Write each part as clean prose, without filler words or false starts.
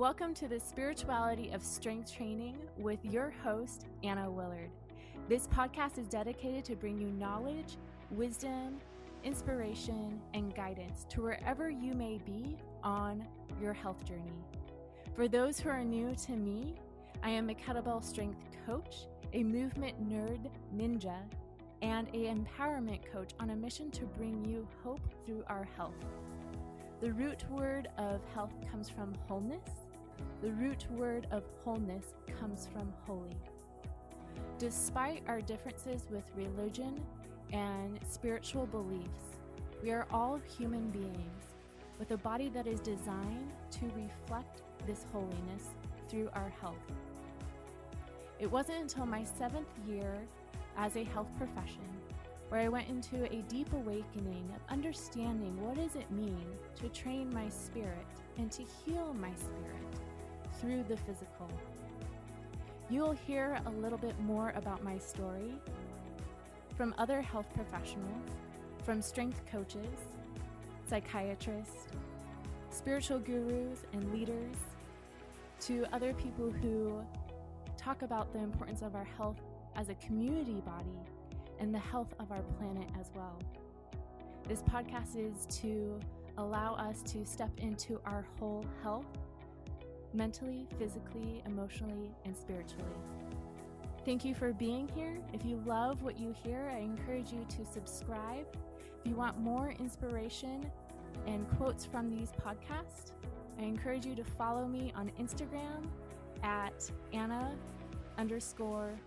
Welcome to the Spirituality of Strength Training with your host, Anna Willard. This podcast is dedicated to bring you knowledge, wisdom, inspiration, and guidance to wherever you may be on your health journey. For those who are new to me, I am a kettlebell strength coach, a movement nerd ninja, and an empowerment coach on a mission to bring you hope through our health. The root word of health comes from wholeness. The root word of wholeness comes from holy. Despite our differences with religion and spiritual beliefs, we are all human beings with a body that is designed to reflect this holiness through our health. It wasn't until my 7th year as a health profession where I went into a deep awakening of understanding what does it mean to train my spirit and to heal my spirit through the physical. You'll hear a little bit more about my story from other health professionals, from strength coaches, psychiatrists, spiritual gurus and leaders, to other people who talk about the importance of our health as a community body and the health of our planet as well. This podcast is to allow us to step into our whole health, mentally, physically, emotionally, and spiritually. Thank you for being here. If you love what you hear, I encourage you to subscribe. If you want more inspiration and quotes from these podcasts, I encourage you to follow me on Instagram at Anna_Willard_.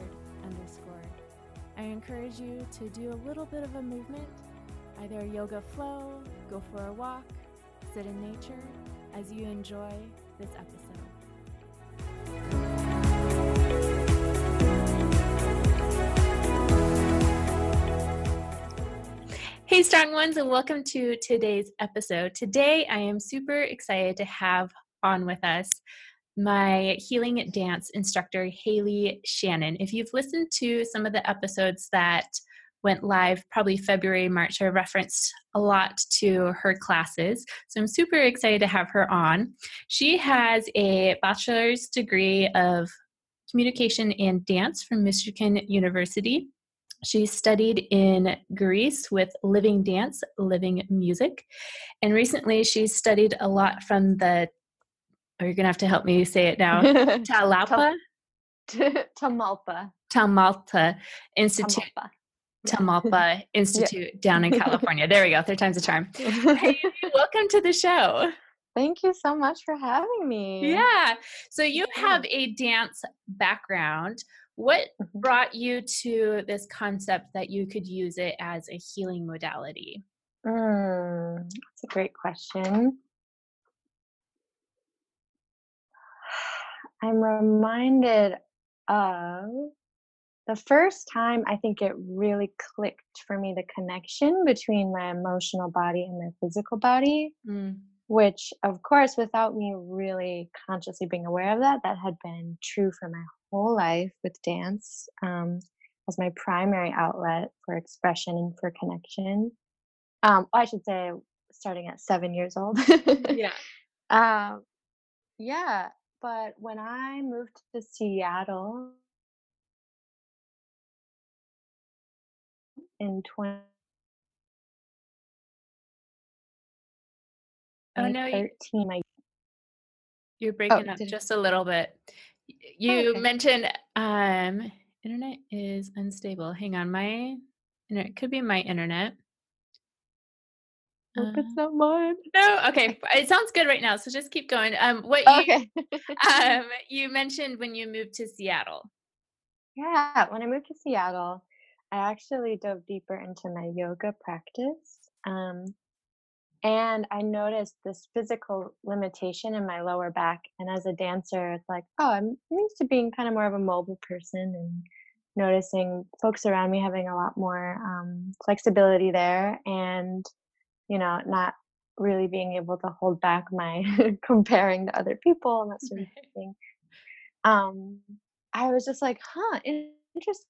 I encourage you to do a little bit of a movement, either yoga flow, go for a walk, sit in nature as you enjoy this episode. Hey, strong ones, and welcome to today's episode. Today, I am super excited to have on with us my healing dance instructor, Haley Shannon. If you've listened to some of the episodes that went live probably February, March, I referenced a lot to her classes. So I'm super excited to have her on. She has a bachelor's degree of communication and dance from Michigan University. She studied in Greece with living dance, living music. And recently she studied a lot from the you're going to have to help me say it now. Tamalpa Institute. Tamalpa Institute down in California. There we go. 3 times the charm. Hey, welcome to the show. Thank you so much for having me. Yeah. So you have a dance background. What brought you to this concept that you could use it as a healing modality? That's a great question. I'm reminded of the first time I think it really clicked for me, the connection between my emotional body and my physical body, which, of course, without me really consciously being aware of that had been true for my whole life with dance as my primary outlet for expression and for connection. I should say starting at 7 years old. Yeah. But when I moved to Seattle in 2013, you're breaking up just a little bit. You mentioned internet is unstable. Hang on, it could be my internet. Hope it's not mine. No, okay. It sounds good right now, so just keep going. You mentioned when you moved to Seattle. Yeah, when I moved to Seattle, I actually dove deeper into my yoga practice. And I noticed this physical limitation in my lower back. And as a dancer, it's like, I'm used to being kind of more of a mobile person and noticing folks around me having a lot more flexibility there and, not really being able to hold back my comparing to other people and that sort of thing. I was just like, interesting.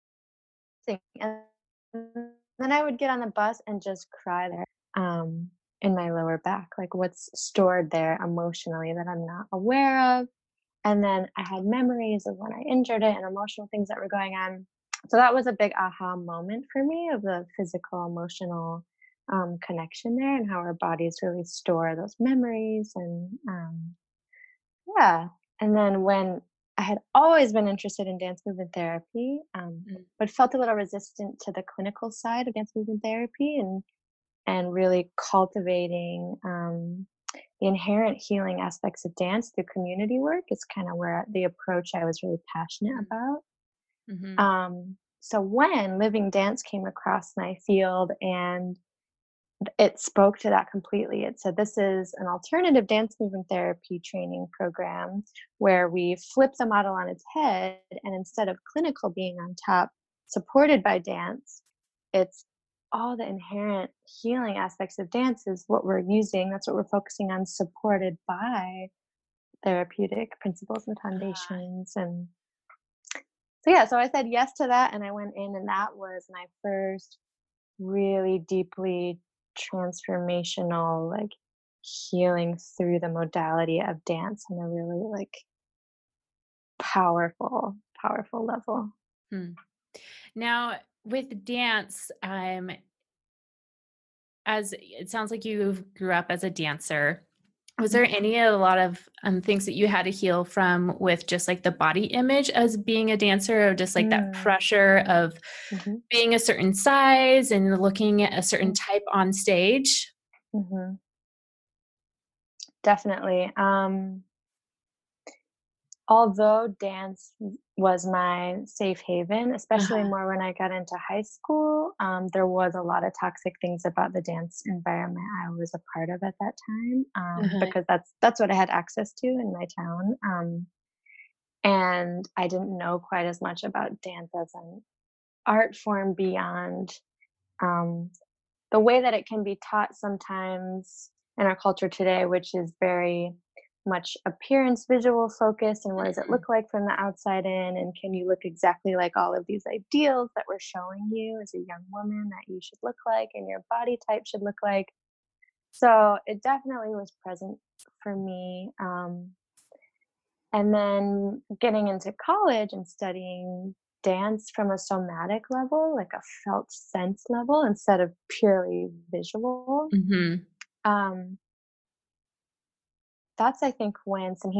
And then I would get on the bus and just cry there. in my lower back, like what's stored there emotionally that I'm not aware of. And then I had memories of when I injured it and emotional things that were going on. So that was a big aha moment for me of the physical, emotional connection there and how our bodies really store those memories. And yeah. And then when I had always been interested in dance movement therapy, Mm. but felt a little resistant to the clinical side of dance movement therapy and really cultivating the inherent healing aspects of dance through community work is kind of where the approach I was really passionate about. Mm-hmm. So when Living Dance came across my field and it spoke to that completely. It said this is an alternative dance movement therapy training program where we flip the model on its head, and instead of clinical being on top, supported by dance, it's all the inherent healing aspects of dance is what we're using. That's what we're focusing on, supported by therapeutic principles and foundations. And so, yeah, so I said yes to that, and I went in, and that was my first really deeply transformational, like, healing through the modality of dance on a really, like, powerful level. Hmm. Now, with dance, as it sounds like you grew up as a dancer, was there a lot of things that you had to heal from with just like the body image as being a dancer, or just like that Mm, pressure of mhm, being a certain size and looking at a certain mm, type on stage? mhm. Definitely. Although dance was my safe haven, especially Uh-huh. more when I got into high school, there was a lot of toxic things about the dance environment I was a part of at that time, Uh-huh. because that's what I had access to in my town. And I didn't know quite as much about dance as an art form beyond um, the way that it can be taught sometimes in our culture today, which is very much appearance visual focused, and what does it Mhm. look like from the outside in, and can you look exactly like all of these ideals that we're showing you as a young woman that you should look like and your body type should look like. So it definitely was present for me. And then getting into college and studying dance from a somatic level, like a felt sense level instead of purely visual. Mhm. Um, that's I think when some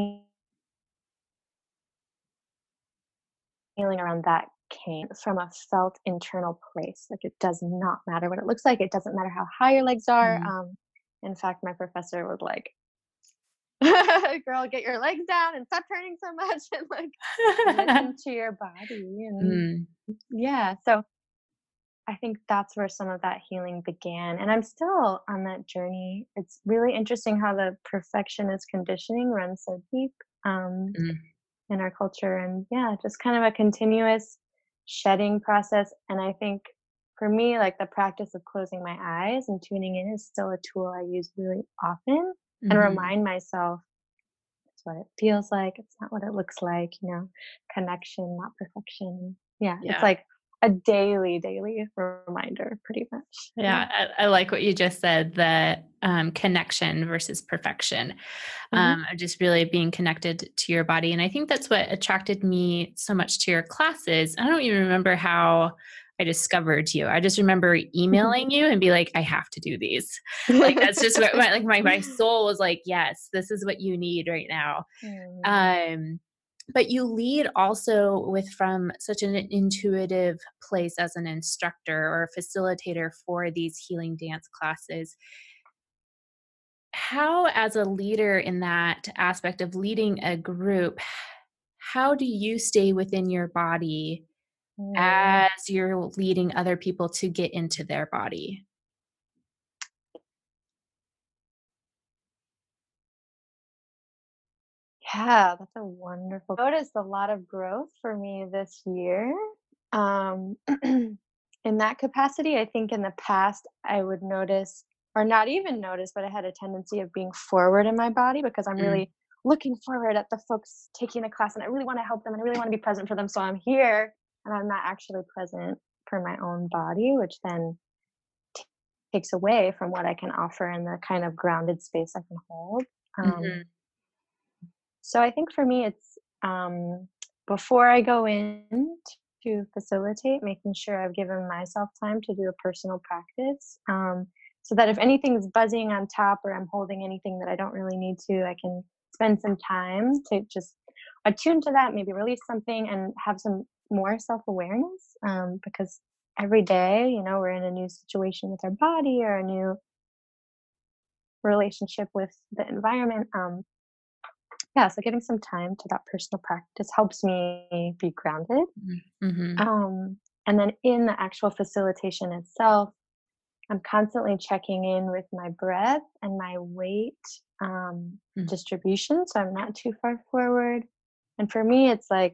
healing around that came from a felt internal place. Like it does not matter what it looks like. It doesn't matter how high your legs are. Mhm. In fact, my professor was like, "Girl, get your legs down and stop turning so much and like listen to your body." And Mm. yeah, so I think that's where some of that healing began, and I'm still on that journey. It's really interesting how the perfectionist conditioning runs so deep Mm. in our culture, and yeah, just kind of a continuous shedding process. And I think for me, like the practice of closing my eyes and tuning in is still a tool I use really often and Mhm. remind myself it's what it feels like. It's not what it looks like, connection, not perfection. Yeah, it's Yeah. like a daily reminder, pretty much. Yeah. Yeah, I like what you just said, the connection versus perfection. Hmm. Of just really being connected to your body. And I think that's what attracted me so much to your classes. I don't even remember how I discovered you. I just remember emailing you and be like, I have to do these. Like that's just what my soul was like, yes, this is what you need right now. Mm, Um, but you lead also with from such an intuitive place as an instructor or a facilitator for these healing dance classes. How, as a leader in that aspect of leading a group, how do you stay within your body mm. as you're leading other people to get into their body? Yeah, that's a wonderful noticed a lot of growth for me this year. Um, in that capacity, I think in the past I would notice or not even notice, but I had a tendency of being forward in my body because I'm Mm, really looking forward at the folks taking the class and I really want to help them and I really want to be present for them. So I'm here and I'm not actually present for my own body, which then takes away from what I can offer and the kind of grounded space I can hold. Mhm. So I think for me, it's before I go in to facilitate, making sure I've given myself time to do a personal practice, so that if anything's buzzing on top or I'm holding anything that I don't really need to, I can spend some time to just attune to that, maybe release something and have some more self awareness. Because every day, we're in a new situation with our body or a new relationship with the environment. Yeah, so giving some time to that personal practice helps me be grounded. Mhm. Um, and then in the actual facilitation itself, I'm constantly checking in with my breath and my weight Mm. distribution, so I'm not too far forward. And for me, it's like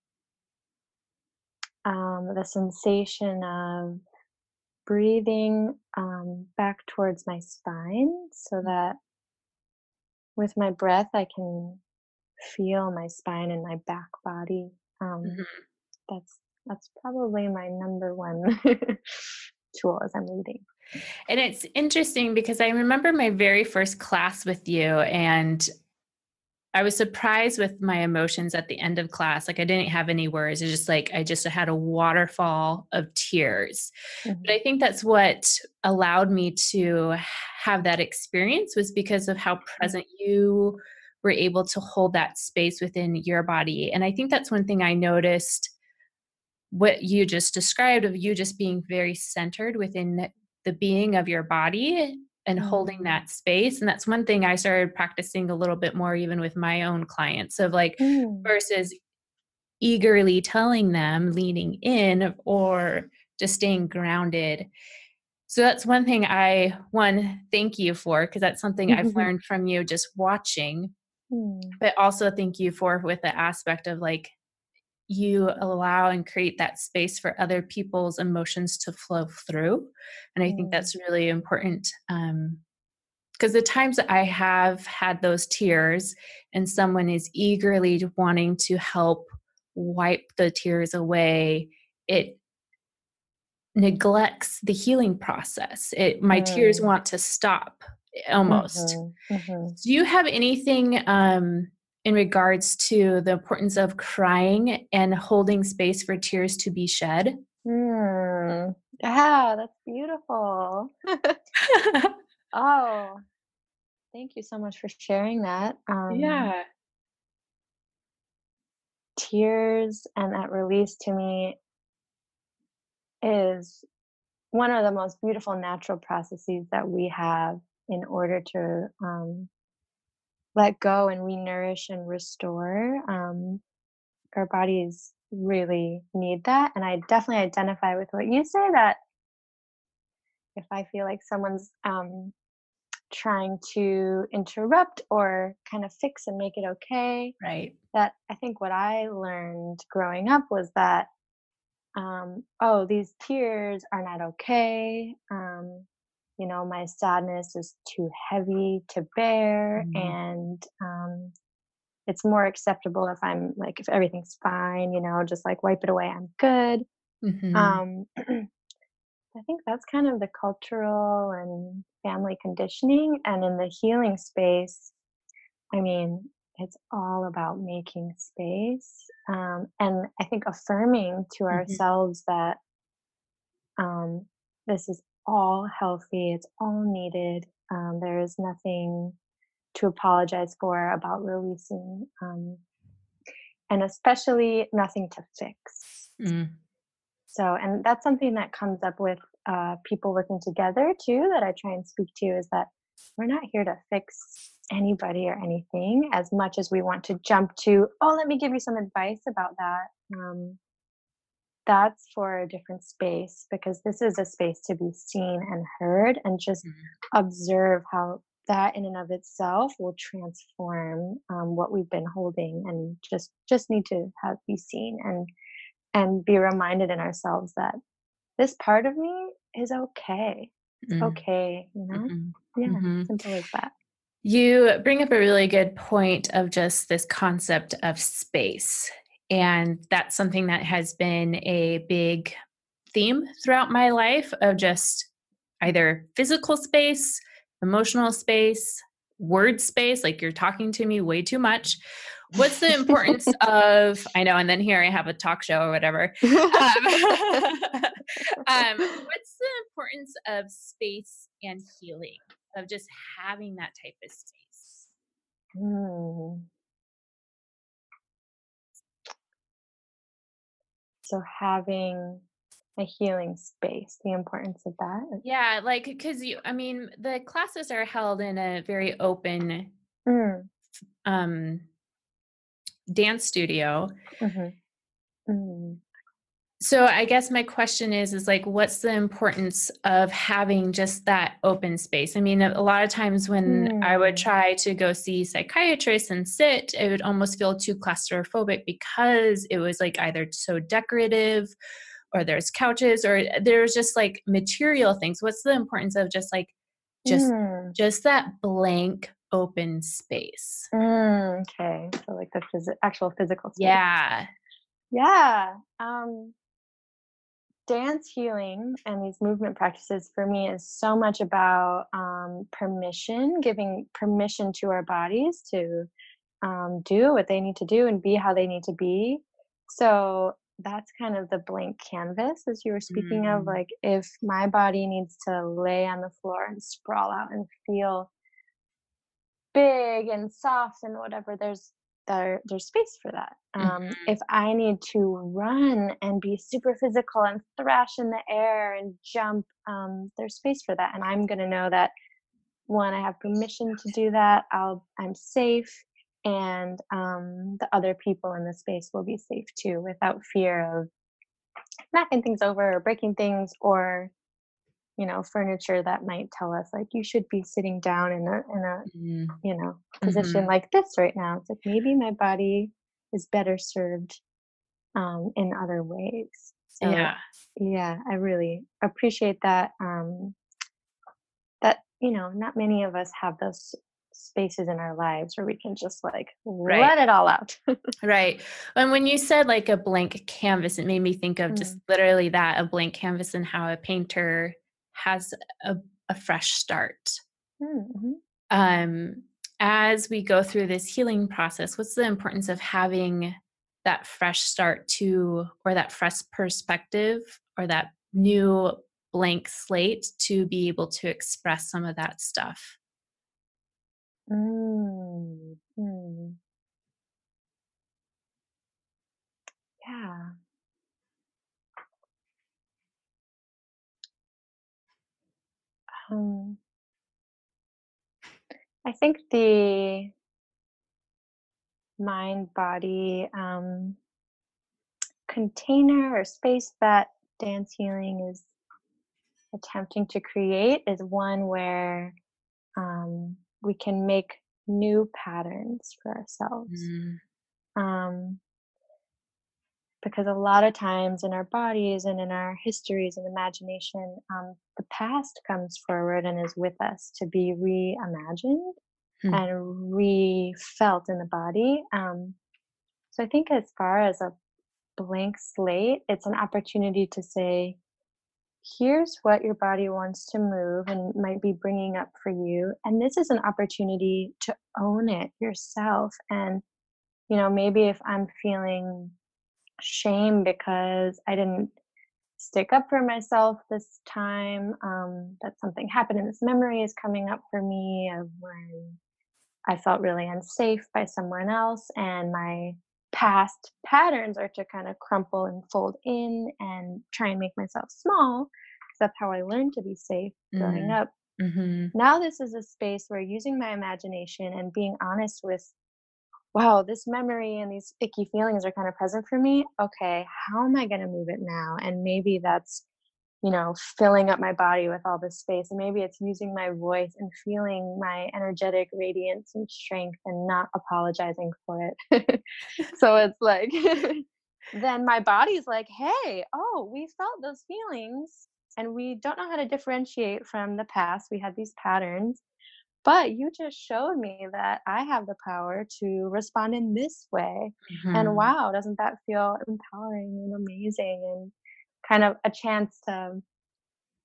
the sensation of breathing back towards my spine so that with my breath, I can feel my spine and my back body. Um, Mhm. that's that's probably my number one tool as I'm leading. And it's interesting because I remember my very first class with you, and I was surprised with my emotions at the end of class. Like, I didn't have any words. It's just like I just had a waterfall of tears. But Mhm. I think that's what allowed me to have that experience, was because of how Mm. present you were able to hold that space within your body. And I think that's one thing I noticed, what you just described, of you just being very centered within the being of your body and holding Mm. that space. And that's one thing I started practicing a little bit more, even with my own clients, of like, Mm. versus eagerly telling them, leaning in, or just staying grounded. So that's one thing thank you for, because that's something I've learned from you just watching, Mm. but also thank you for with the aspect of like, you allow and create that space for other people's emotions to flow through. And I think Mm. that's really important. Because the times that I have had those tears and someone is eagerly wanting to help wipe the tears away, it neglects the healing process. My tears Mm. want to stop almost. Mhm. Mhm. Do you have anything in regards to the importance of crying and holding space for tears to be shed? Mm. Yeah, that's beautiful. Oh, thank you so much for sharing that. Yeah. Tears and that release to me is one of the most beautiful natural processes that we have in order to let go and re-nourish and restore. Our bodies really need that. And I definitely identify with what you say, that if I feel like someone's trying to interrupt or kind of fix and make it okay, Right. that I think what I learned growing up was that, oh, these tears are not okay. My sadness is too heavy to bear. Mhm. And it's more acceptable if I'm like, if everything's fine, just like wipe it away, I'm good. Mhm. Um, I think that's kind of the cultural and family conditioning. And in the healing space, I mean, it's all about making space. And I think affirming to Mhm. ourselves that um, this is all healthy, it's all needed. There is nothing to apologize for about releasing, and especially nothing to fix. Mm. So, and that's something that comes up with people working together too, that I try and speak to, is that we're not here to fix anybody or anything as much as we want to jump to, oh, let me give you some advice about that. That's for a different space, because this is a space to be seen and heard, and just Mhm. observe how that in and of itself will transform what we've been holding, and just need to have be seen and be reminded in ourselves that this part of me is okay. It's Mm. okay. Mhm. Yeah, Mhm. simple as that. You bring up a really good point of just this concept of space. And that's something that has been a big theme throughout my life, of just either physical space, emotional space, word space, like you're talking to me way too much. What's the importance of, I know, and then here I have a talk show or whatever. What's the importance of space and healing, of just having that type of space? So having a healing space, the importance of that. Yeah, like, because the classes are held in a very open dance studio. So I guess my question is like, what's the importance of having just that open space? I mean, a lot of times when I would try to go see psychiatrists and sit, it would almost feel too claustrophobic because it was like either so decorative, or there's couches, or there's just like material things. What's the importance of just just that blank open space? Okay. So like the actual physical space. Yeah. Yeah. Dance healing and these movement practices for me is so much about permission, giving permission to our bodies to do what they need to do and be how they need to be. So that's kind of the blank canvas, as you were speaking of. Like, if my body needs to lay on the floor and sprawl out and feel big and soft and whatever, there's space for that. If I need to run and be super physical and thrash in the air and jump, there's space for that. And I'm going to know that when I have permission to do that, I'm safe, and the other people in the space will be safe too, without fear of knocking things over or breaking things, or furniture that might tell us like you should be sitting down in a position like this right now. It's like maybe my body is better served in other ways. So yeah, I really appreciate that. That not many of us have those spaces in our lives where we can just like let it all out. Right. And when you said like a blank canvas, it made me think of just literally that, a blank canvas, and how a painter has a fresh start. As we go through this healing process, what's the importance of having that fresh start or that fresh perspective, or that new blank slate to be able to express some of that stuff? Yeah. I think the mind body container or space that dance healing is attempting to create is one where we can make new patterns for ourselves. Because a lot of times in our bodies and in our histories and imagination, the past comes forward and is with us to be reimagined and re-felt in the body. So I think as far as a blank slate, it's an opportunity to say, here's what your body wants to move and might be bringing up for you. And this is an opportunity to own it yourself. And, maybe if I'm feeling shame because I didn't stick up for myself this time, that something happened and this memory is coming up for me of when I felt really unsafe by someone else, and my past patterns are to kind of crumple and fold in and try and make myself small, because that's how I learned to be safe growing up. Now this is a space where using my imagination and being honest with, wow, this memory and these icky feelings are kind of present for me. Okay, how am I going to move it now? And maybe that's filling up my body with all this space. And maybe it's using my voice and feeling my energetic radiance and strength and not apologizing for it. So it's like, then my body's like, hey, oh, we felt those feelings and we don't know how to differentiate from the past. We had these patterns, but you just showed me that I have the power to respond in this way. And wow, doesn't that feel empowering and amazing, and kind of a chance to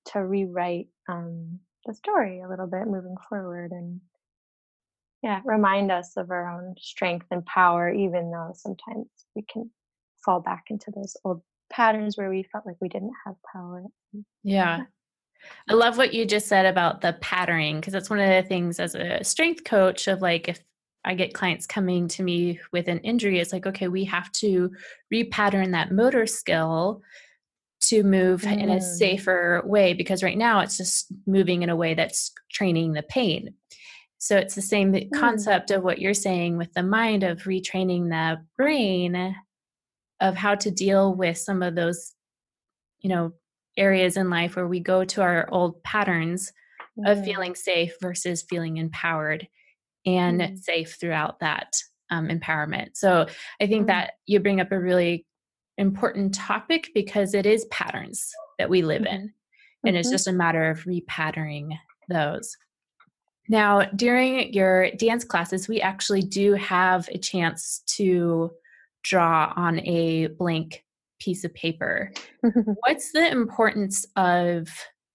to rewrite the story a little bit moving forward, and yeah, remind us of our own strength and power, even though sometimes we can fall back into those old patterns where we felt like we didn't have power. Yeah. I love what you just said about the patterning, because that's one of the things as a strength coach of like, if I get clients coming to me with an injury, it's like, okay, we have to repattern that motor skill to move in a safer way, because right now it's just moving in a way that's training the pain. So it's the same concept of what you're saying with the mind, of retraining the brain of how to deal with some of those, areas in life where we go to our old patterns of feeling safe versus feeling empowered and safe throughout that empowerment. So I think that you bring up a really important topic, because it is patterns that we live in, and it's just a matter of repatterning those. Now, during your dance classes, we actually do have a chance to draw on a blank piece of paper. What's the importance of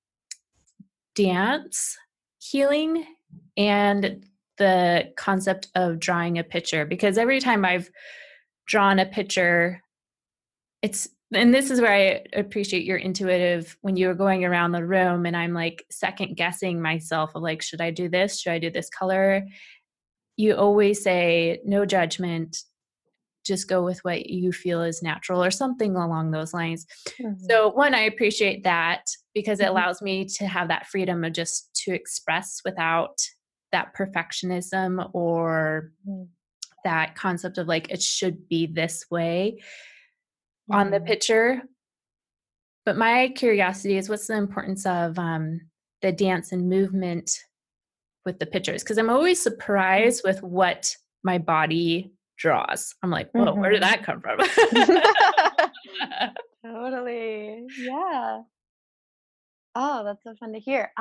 dance healing and the concept of drawing a picture? Because every time I've drawn a picture, and this is where I appreciate your intuitive, when you were going around the room and I'm like second guessing myself of like, should I do this? Should I do this color? You always say no judgment, just go with what you feel is natural, or something along those lines. So one, I appreciate that, because it allows me to have that freedom of just to express without that perfectionism or that concept of like, it should be this way on the picture. But my curiosity is, what's the importance of the dance and movement with the pictures? Because I'm always surprised with what my body draws. I'm like, whoa, where did that come from? Totally. Yeah. Oh, that's so fun to hear.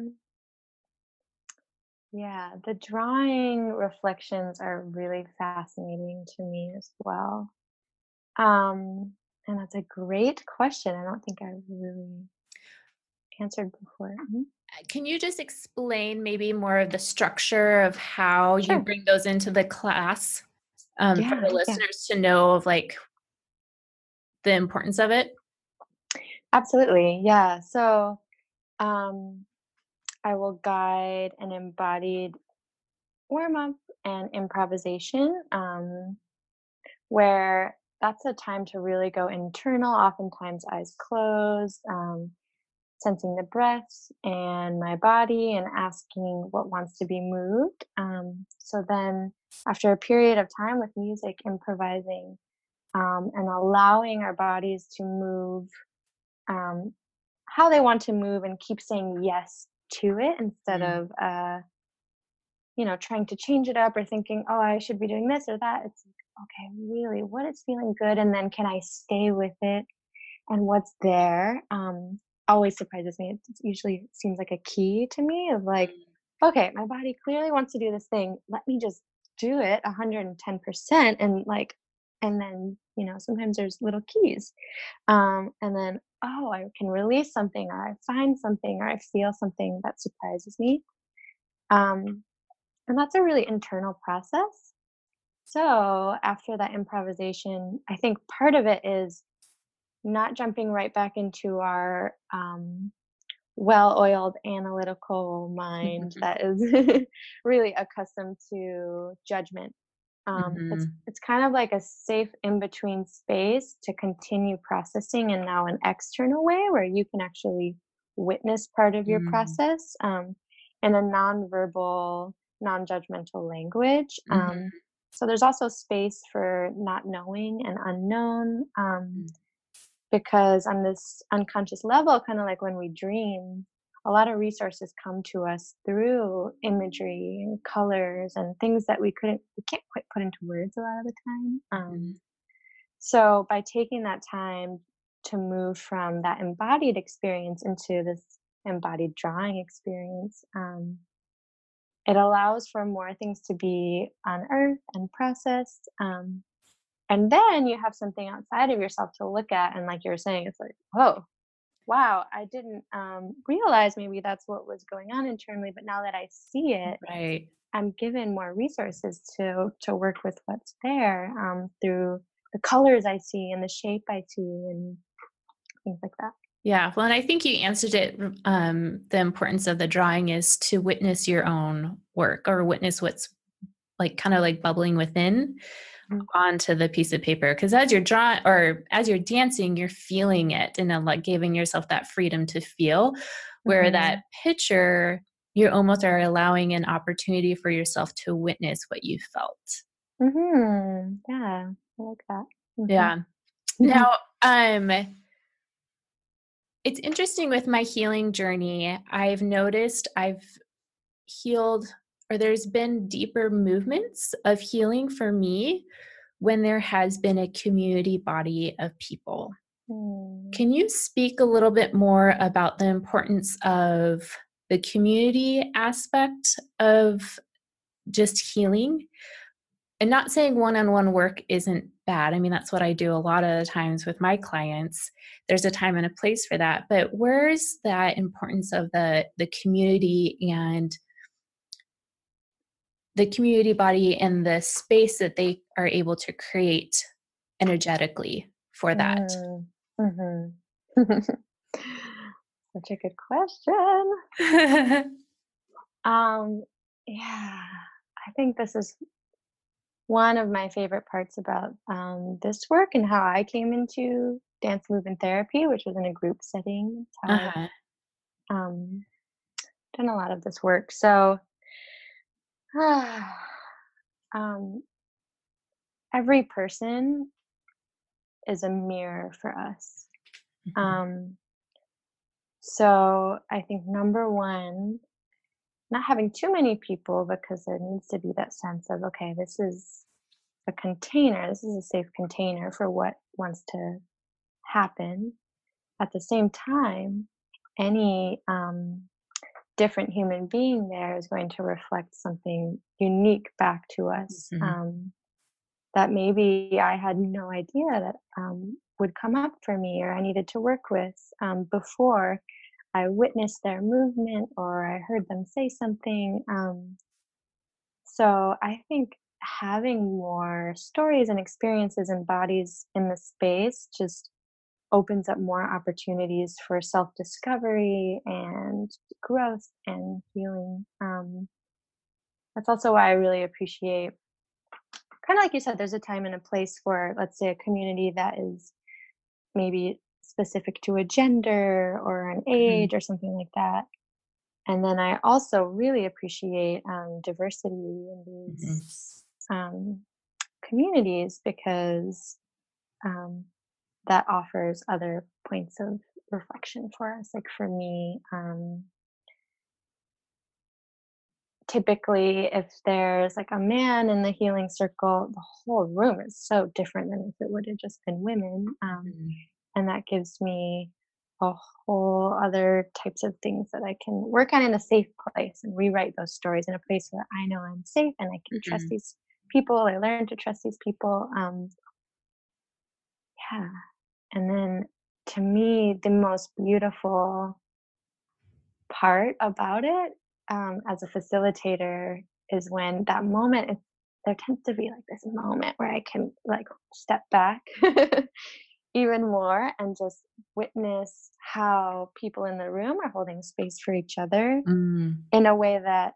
Yeah, the drawing reflections are really fascinating to me as well. And that's a great question. I don't think I really answered before. Can you just explain maybe more of the structure of how you Sure. bring those into the class for the Yeah. listeners to know of like the importance of it? Absolutely. Yeah. So, um, I will guide an embodied warm up and improvisation, where that's a time to really go internal, oftentimes eyes closed, sensing the breath and my body and asking what wants to be moved. So then, after a period of time with music, improvising, and allowing our bodies to move um, how they want to move, and keep saying yes to it instead of trying to change it up or thinking, oh, I should be doing this or that. It's like, okay, really, what is feeling good? And then can I stay with it and what's there? Always surprises me. It usually seems like a key to me of like, okay, my body clearly wants to do this thing. Let me just do it 110%. And then, sometimes there's little keys. And then, oh, I can release something, or I find something, or I feel something that surprises me. Um, and that's a really internal process. So after that improvisation, I think part of it is not jumping right back into our well-oiled analytical mind that is really accustomed to judgment. It's kind of like a safe in-between space to continue processing in now an external way where you can actually witness part of your process in a non-verbal, non-judgmental language. So there's also space for not knowing and unknown. Because on this unconscious level, kind of like when we dream, a lot of resources come to us through imagery and colors and things that we can't quite put into words a lot of the time. So by taking that time to move from that embodied experience into this embodied drawing experience, it allows for more things to be unearthed and processed. And then you have something outside of yourself to look at. And like you were saying, it's like, whoa, wow, I didn't realize maybe that's what was going on internally, but now that I see it, Right. I'm given more resources to work with what's there through the colors I see and the shape I see and things like that. Yeah. Well, and I think you answered it. The importance of the drawing is to witness your own work or witness what's like kind of like bubbling within Mhm. onto the piece of paper. Because as you're drawing or as you're dancing, you're feeling it and then like giving yourself that freedom to feel. Where that Mhm. picture, you almost are allowing an opportunity for yourself to witness what you felt. Mhm. Yeah, I like that. Mhm. Yeah. Now, it's interesting with my healing journey. I've noticed I've healed or there's been deeper movements of healing for me when there has been a community body of people. Mm. Can you speak a little bit more about the importance of the community aspect of just healing? And not saying one-on-one work isn't bad. I mean, that's what I do a lot of the times with my clients. There's a time and a place for that. But where's that importance of the community and the community body and the space that they are able to create energetically for that? Mm. Mhm. Such a good question. Um, yeah, I think this is one of my favorite parts about this work and how I came into dance movement therapy, which was in a group setting. It's how Uh-huh. I've done a lot of this work. So, um, every person is a mirror for us. Mhm. Um, so, I think number one, not having too many people because there needs to be that sense of, okay, this is a container, this is a safe container for what wants to happen. At the same time, any different human being there is going to reflect something unique back to us Mhm. that maybe I had no idea that would come up for me or I needed to work with before I witnessed their movement or I heard them say something. So I think having more stories and experiences and bodies in the space just opens up more opportunities for self discovery and growth and healing. That's also why I really appreciate, kind of like you said, there's a time and a place for, let's say, a community that is maybe specific to a gender or an Mhm. age or something like that. And then I also really appreciate diversity in Mhm. these um, communities because um, that offers other points of reflection for us. Like for me, typically, if there's like a man in the healing circle, the whole room is so different than if it would have just been women. Mhm. And that gives me a whole other types of things that I can work on in a safe place and rewrite those stories in a place where I know I'm safe and I can trust Mhm. these people. I learn to trust these people. Yeah. And then to me, the most beautiful part about it as a facilitator is when that moment there tends to be like this moment where I can like step back even more and just witness how people in the room are holding space for each other Mm. in a way that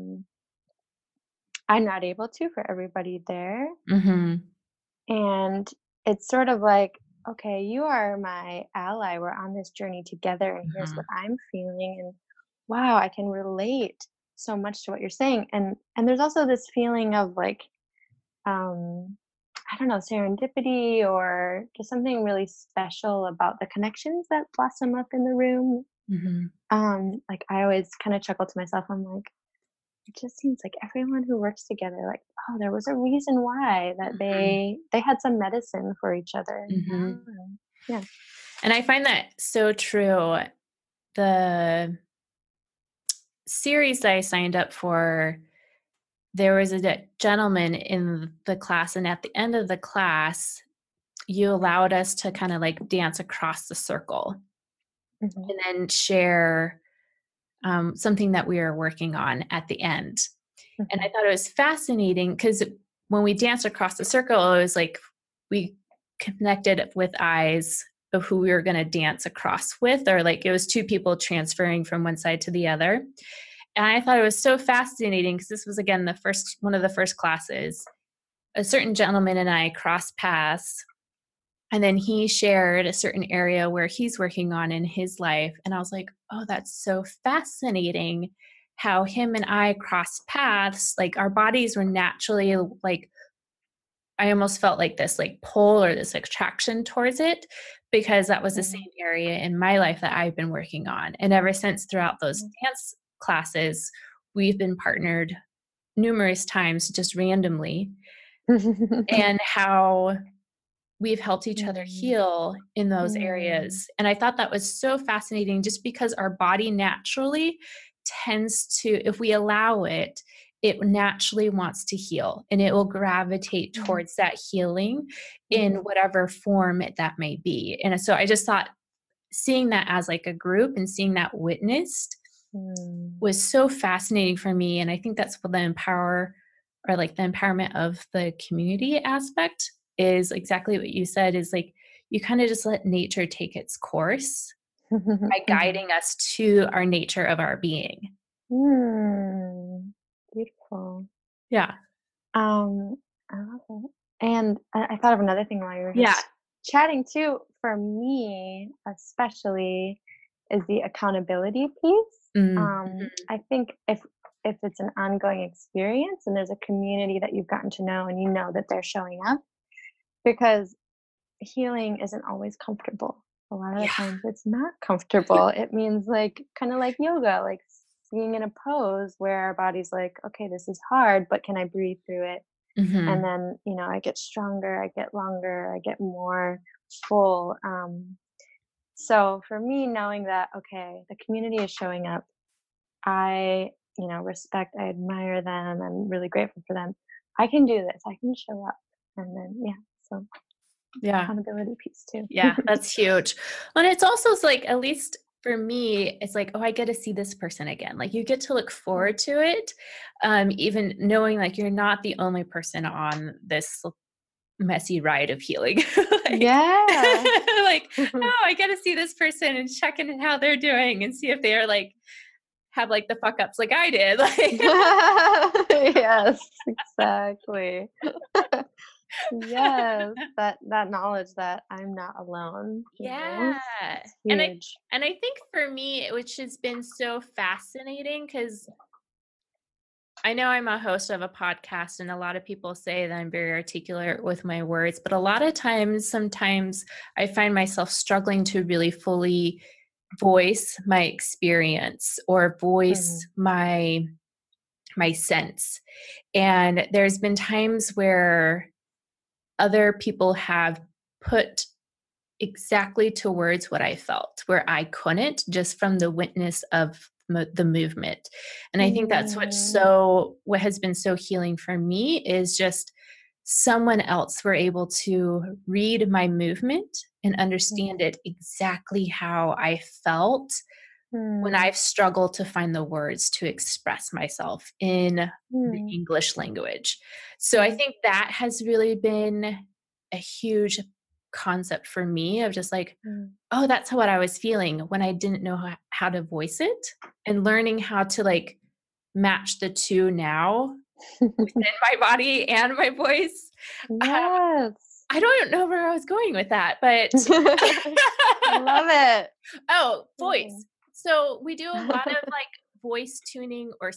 I'm not able to for everybody there. Mhm. And it's sort of like, okay, you are my ally. We're on this journey together, and here's what Mhm. I'm feeling. And wow, I can relate so much to what you're saying. And there's also this feeling of like, um, I don't know, serendipity or just something really special about the connections that blossom up in the room. Mhm. Like I always kind of chuckle to myself. I'm like, it just seems like everyone who works together, like, oh, there was a reason why that Mhm. they had some medicine for each other, you know? Mhm. And yeah. And I find that so true. The series that I signed up for, there was a gentleman in the class, and at the end of the class, you allowed us to kind of like dance across the circle. Mm-hmm. and then share something that we are working on at the end. And I thought it was fascinating because when we danced across the circle, it was like we connected with eyes of who we were going to dance across with, or like it was two people transferring from one side to the other. And I thought it was so fascinating because this was, again, one of the first classes. A certain gentleman and I crossed paths, and then he shared a certain area where he's working on in his life. And I was like, oh, that's so fascinating how him and I crossed paths. Like our bodies were naturally like, I almost felt like this like pull or this attraction towards it, because that was the same area in my life that I've been working on. And ever since, throughout those dance classes, we've been partnered numerous times just randomly. And how we've helped each other heal in those areas. And I thought that was so fascinating, just because our body naturally tends to, if we allow it, it naturally wants to heal, and it will gravitate towards that healing in whatever form that may be. And so I just thought seeing that as like a group and seeing that witnessed was so fascinating for me. And I think that's what the empowerment of the community aspect is, exactly what you said, is like you kind of just let nature take its course by guiding us to our nature of our being. Beautiful. Yeah. I love it. And I thought of another thing while you were just chatting too. For me, especially, is the accountability piece. I think if it's an ongoing experience and there's a community that you've gotten to know and you know that they're showing up, because healing isn't always comfortable. A lot of the times it's not comfortable. It means like kind of like yoga, like being in a pose where our body's like, okay, this is hard, but can I breathe through it? And then, I get stronger, I get longer, I get more full. So for me, knowing that, okay, the community is showing up, I, respect, I admire them, I'm really grateful for them. I can do this, I can show up. And then, so accountability piece too. Yeah, that's huge. And it's also like, at least for me, it's like, oh, I get to see this person again. Like you get to look forward to it, even knowing like you're not the only person on this messy ride of healing. Like, like, oh, I get to see this person and check in how they're doing and see if they are like have like the fuck ups like I did. Like, yes, exactly. Yes, that knowledge that I'm not alone. It's huge. And I think for me, which has been so fascinating, because I know I'm a host of a podcast and a lot of people say that I'm very articulate with my words, but a lot of times, sometimes I find myself struggling to really fully voice my experience or voice my sense. And there's been times where other people have put exactly to words what I felt, where I couldn't, just from the witness of the movement. And I think that's what has been so healing for me, is just someone else were able to read my movement and understand it exactly how I felt when I've struggled to find the words to express myself in the English language. So I think that has really been a huge concept for me, of just like, oh, that's what I was feeling when I didn't know how to voice it, and learning how to like match the two now within my body and my voice. Yes. I don't know where I was going with that, but I love it. Oh, voice. So we do a lot of like voice tuning or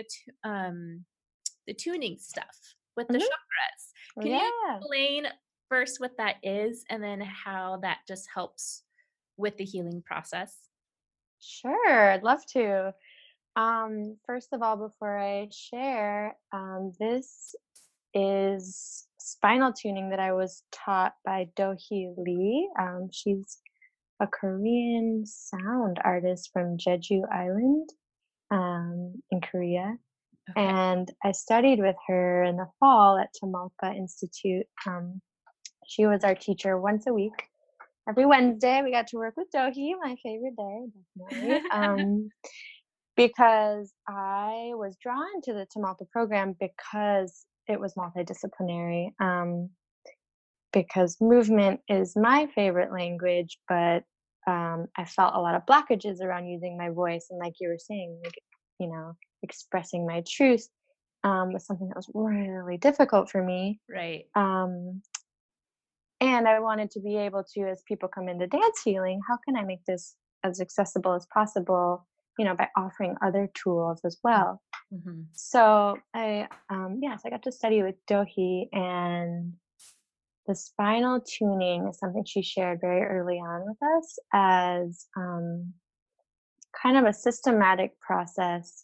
the tuning stuff with the chakras. Can you explain first what that is, and then how that just helps with the healing process? Sure, I'd love to. First of all, before I share, this is spinal tuning that I was taught by Do-hee Lee. She's a Korean sound artist from Jeju Island in Korea. Okay. And I studied with her in the fall at Tamalpa Institute. She was our teacher once a week. every Wednesday we got to work with Dohi, my favorite day, definitely. Because I was drawn to the Tamalpa program because it was multidisciplinary. Because movement is my favorite language, but I felt a lot of blockages around using my voice, and like you were saying, like, expressing my truth was something that was really difficult for me. Right. And I wanted to be able to, as people come into dance healing, how can I make this as accessible as possible, by offering other tools as well. Mm-hmm. So I got to study with Dohi, and the spinal tuning is something she shared very early on with us as kind of a systematic process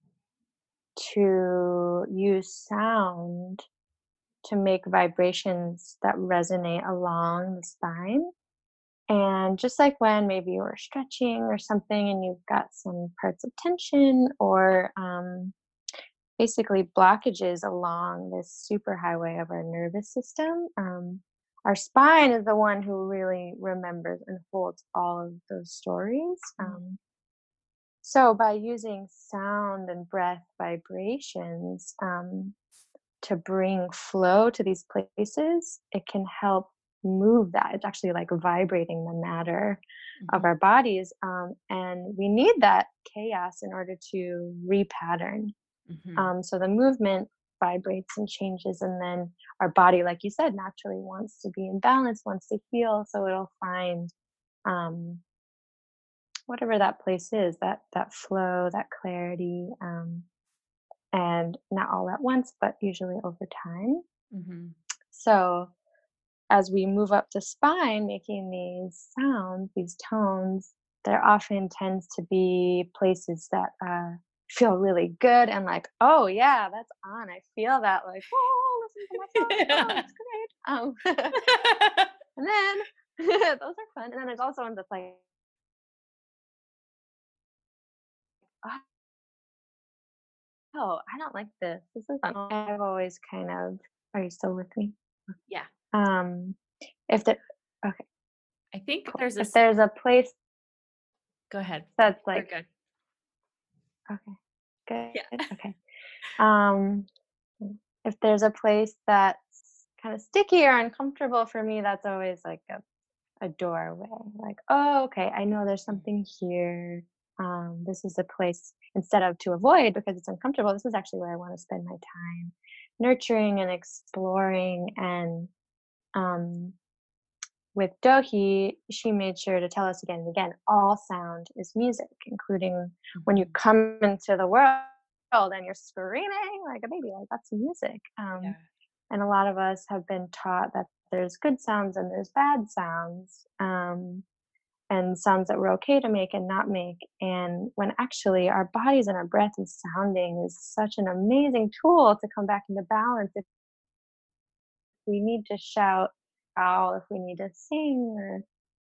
to use sound to make vibrations that resonate along the spine. And just like when maybe you were stretching or something and you've got some parts of tension or basically blockages along this superhighway of our nervous system, our spine is the one who really remembers and holds all of those stories. So by using sound and breath vibrations to bring flow to these places, it can help move that. It's actually like vibrating the matter of our bodies. And we need that chaos in order to repattern. So the movement vibrates and changes, and then our body, like you said, naturally wants to be in balance, wants to heal. So it'll find whatever that place is, that flow, that clarity, and not all at once, but usually over time. So as we move up the spine, making these sounds, these tones, there often tends to be places that feel really good and like, oh yeah, that's on. I feel that, like, oh, listen to my song. Oh, it's great. And then those are fun. And then there's also ones that's like, oh, I don't like this. This is fun. I've always kind of. Are you still with me? Yeah. If the okay, I think cool. there's If there's a place. Go ahead. That's like. Good. Okay. Good. Yeah. Okay. If there's a place that's kind of sticky or uncomfortable for me, that's always like a doorway. Like, oh, okay, I know there's something here. This is a place instead of to avoid because it's uncomfortable. This is actually where I want to spend my time, nurturing and exploring. And with Dohi, she made sure to tell us again and again, all sound is music, including when you come into the world and you're screaming like a baby, like that's music. And a lot of us have been taught that there's good sounds and there's bad sounds, and sounds that we're okay to make and not make. And when actually our bodies and our breath and sounding is such an amazing tool to come back into balance. If we need to shout out, if we need to sing, or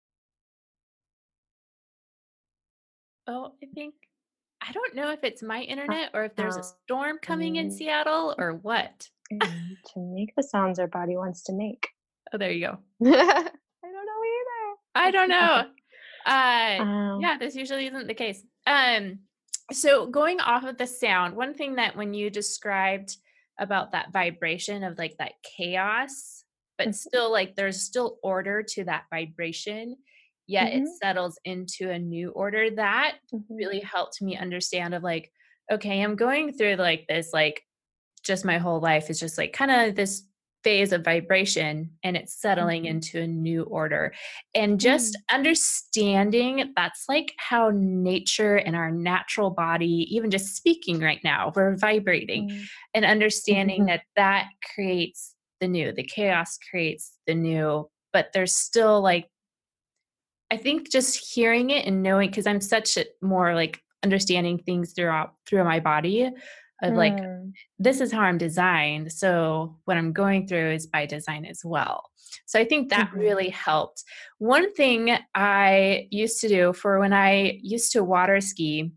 I don't know if it's my internet or if there's a storm coming in Seattle or what. To make the sounds our body wants to make. Oh, there you go. I don't know either. I don't know. Yeah, this usually isn't the case. So going off of the sound, one thing that when you described about that vibration of like that chaos, but still like there's still order to that vibration, yet it settles into a new order, that really helped me understand of like, okay, I'm going through like this, like just my whole life is just like kind of this phase of vibration, and it's settling into a new order. And just understanding that's like how nature and our natural body, even just speaking right now, we're vibrating, and understanding that creates the new, the chaos creates the new. But there's still like, I think just hearing it and knowing, because I'm such a more like understanding things through my body of like, this is how I'm designed. So what I'm going through is by design as well. So I think that really helped. One thing I used to do for when I used to water ski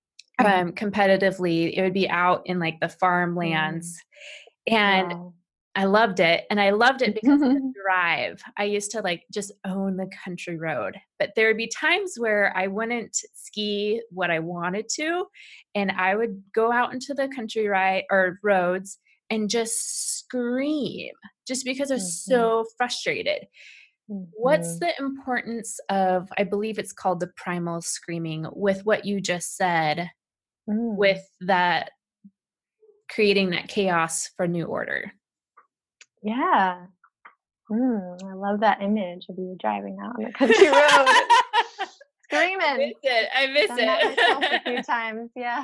competitively, it would be out in like the farmlands. And I loved it, and I loved it because of the drive. I used to, like, just own the country road, but there would be times where I wouldn't ski what I wanted to, and I would go out into the country ride or roads and just scream just because I was Mhm. so frustrated. What's Mhm. the importance of, I believe it's called the primal screaming, with what you just said, with Mm. that creating that chaos for new order? Yeah. I love that image of you driving out on the country road and I screaming. miss it, I miss Done that myself a few it. times, yeah.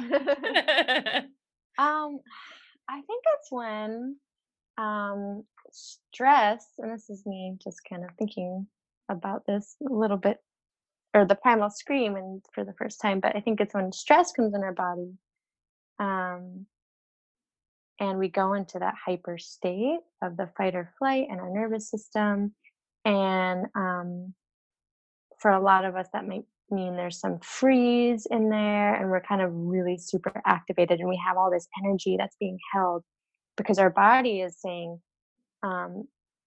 Um, I think it's when, stress, and this is me just kind of thinking about this a little bit, or the primal scream and for the first time, but I think it's when stress comes in our body, um, and we go into that hyper state of the fight or flight in our nervous system. And for a lot of us, that might mean there's some freeze in there, and we're kind of really super activated, and we have all this energy that's being held because our body is saying, um,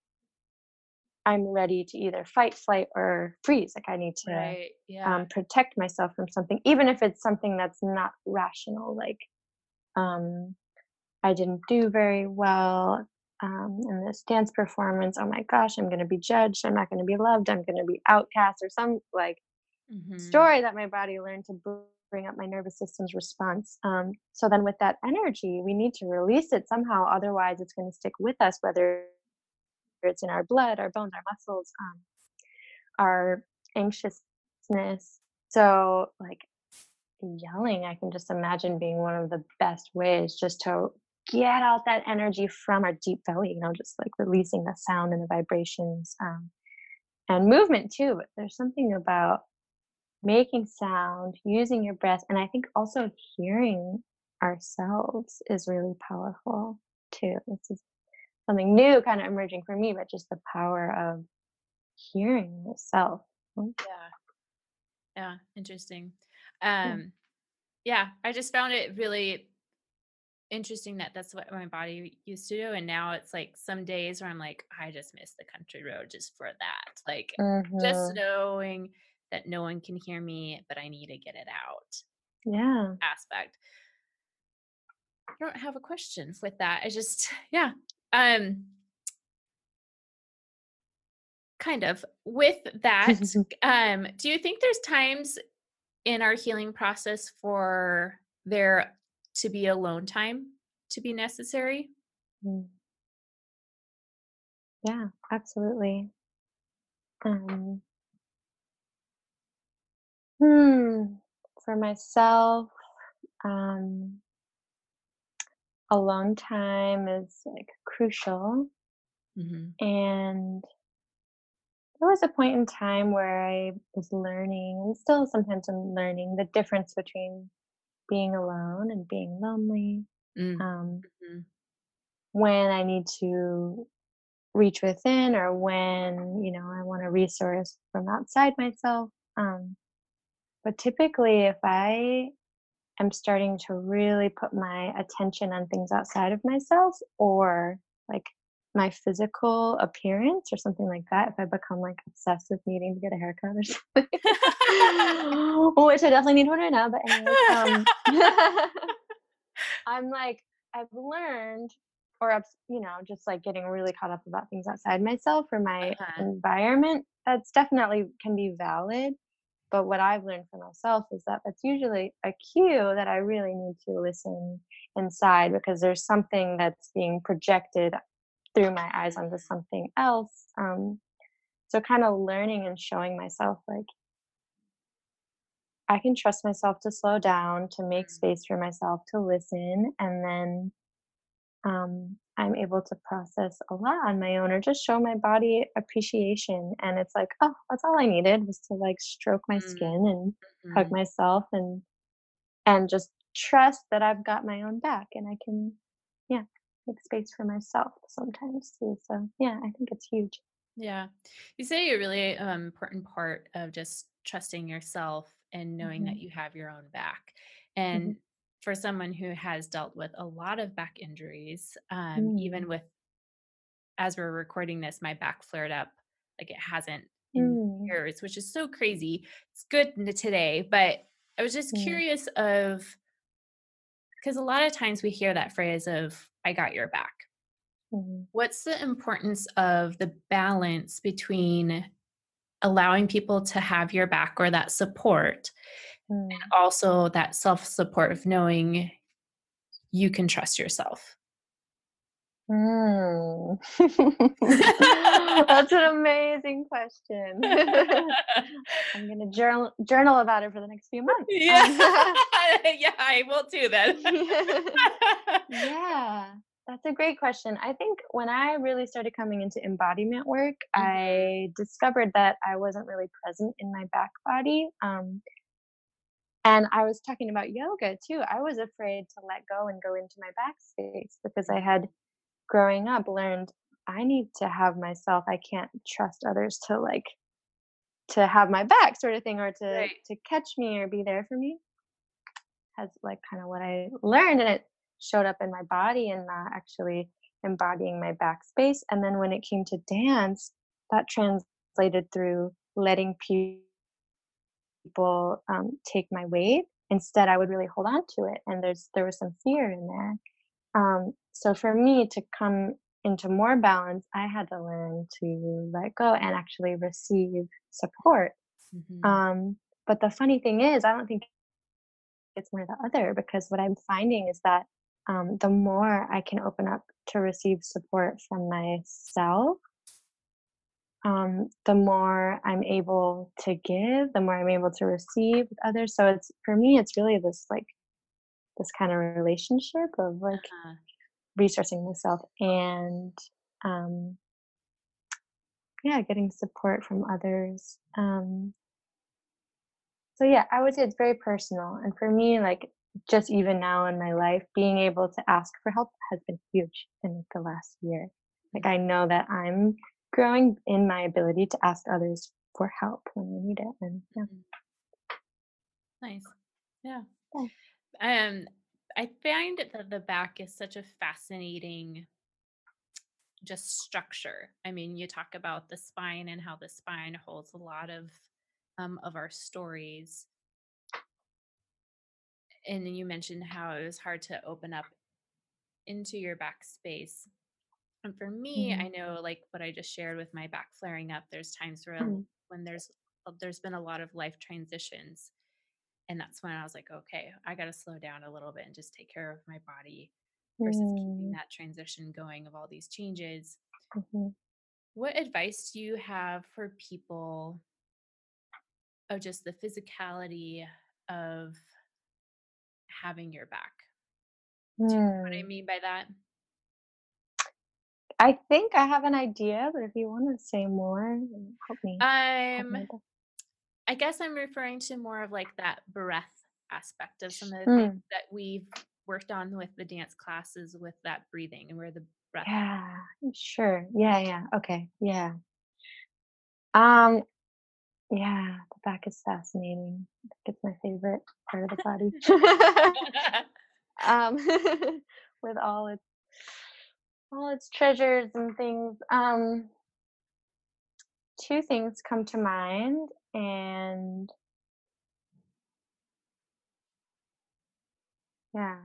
I'm ready to either fight, flight, or freeze. Like I need to Right, yeah. protect myself from something, even if it's something that's not rational. Like um, I didn't do very well in this dance performance. Oh my gosh, I'm going to be judged. I'm not going to be loved. I'm going to be outcast, or some like Mhm. story that my body learned to bring up my nervous system's response. So then, with that energy, we need to release it somehow. Otherwise, it's going to stick with us, whether it's in our blood, our bones, our muscles, our anxiousness. So, like yelling, I can just imagine being one of the best ways just to get out that energy from our deep belly, just like releasing the sound and the vibrations, and movement too. But there's something about making sound, using your breath, and I think also hearing ourselves is really powerful too. This is something new kind of emerging for me, but just the power of hearing yourself. Yeah, yeah, interesting. Yeah. Um, yeah, I just found it really interesting that that's what my body used to do, and now it's, like, some days where I'm like, "I just miss the country road just for that." Like, just Mhm. knowing that no one can hear me, but I need to get it out Yeah. aspect. I don't have a question with that. I just yeah. Um, kind of. With that, do you think there's times in our healing process for there to be alone time to be necessary? Mm. Yeah, absolutely. Um, hmm, for myself, um, alone time is like crucial. Mhm. And there was a point in time where I was learning, and still sometimes I'm learning the difference between being alone and being lonely. Mm. Um, Mhm. when I need to reach within, or when, I want a resource from outside myself. But typically, if I am starting to really put my attention on things outside of myself, or like my physical appearance or something like that, if I become like obsessed with needing to get a haircut or something, which I definitely need one right now, but anyways, I'm like, I've learned, or just like getting really caught up about things outside myself or my Uh-huh. environment. That's definitely can be valid. But what I've learned for myself is that that's usually a cue that I really need to listen inside, because there's something that's being projected through my eyes onto something else. So kind of learning and showing myself like I can trust myself to slow down, to make space for myself to listen, and then I'm able to process a lot on my own, or just show my body appreciation. And it's like, oh, that's all I needed was to like stroke my Mm. skin and hug Mhm. myself, and just trust that I've got my own back, and I can, yeah, make space for myself sometimes too. So yeah, I think it's huge. Yeah. You say a really important part of just trusting yourself and knowing Hmm. that you have your own back. And Hmm. for someone who has dealt with a lot of back injuries, even Mm. with as we're recording this, my back flared up like it hasn't in Mm, years, which is so crazy. It's good today, but I was just mm, curious of, because a lot of times we hear that phrase of "I got your back." mm, What's the importance of the balance between allowing people to have your back or that support, mm. also that self-support of knowing you can trust yourself? Mm. That's an amazing question. I'm gonna journal about it for the next few months. Yeah. Yeah, I will too then. Yeah, that's a great question. I think when I really started coming into embodiment work, Mhm. I discovered that I wasn't really present in my back body. And I was talking about yoga too. I was afraid to let go and go into my back space because I had, growing up, learned I need to have myself. I can't trust others to to have my back sort of thing, or Right. to catch me or be there for me. Has like kind of what I learned, and it showed up in my body and not actually embodying my backspace. And then when it came to dance, that translated through letting people take my weight. Instead, I would really hold on to it, and there was some fear in there. So for me to come into more balance, I had to learn to let go and actually receive support. Mhm. Um, but the funny thing is, I don't think it's one or the other, because what I'm finding is that the more I can open up to receive support from myself, the more I'm able to give, the more I'm able to receive with others. So it's, for me, it's really this like this kind of relationship of like Uh-huh. resourcing myself and um, yeah, getting support from others. So yeah, I would say it's very personal. And for me, like just even now in my life, being able to ask for help has been huge in the last year. Like I know that I'm growing in my ability to ask others for help when I need it. And yeah. Mhm. Nice. Yeah. Yeah. Um, I find that the back is such a fascinating just structure. I mean, you talk about the spine and how the spine holds a lot of our stories. And then you mentioned how it was hard to open up into your back space. And for me, Mhm. I know like what I just shared with my back flaring up, there's times where Mhm. when there's been a lot of life transitions. And that's when I was like, okay, I got to slow down a little bit and just take care of my body versus keeping Mhm. that transition going of all these changes. Mhm. What advice do you have for people of just the physicality of having your back? Do you know what I Mm. mean by that? I think I have an idea, but if you want to say more, help me. Help Um, me with that. I guess I'm referring to more of like that breath aspect of some of the things Mm. that we've worked on with the dance classes with that breathing and where the breath. Yeah, sure. Yeah, yeah. Okay. Yeah. Um, yeah, the back is fascinating. I think it's my favorite part of the body. um, with all its treasures and things. Two things come to mind, and yeah,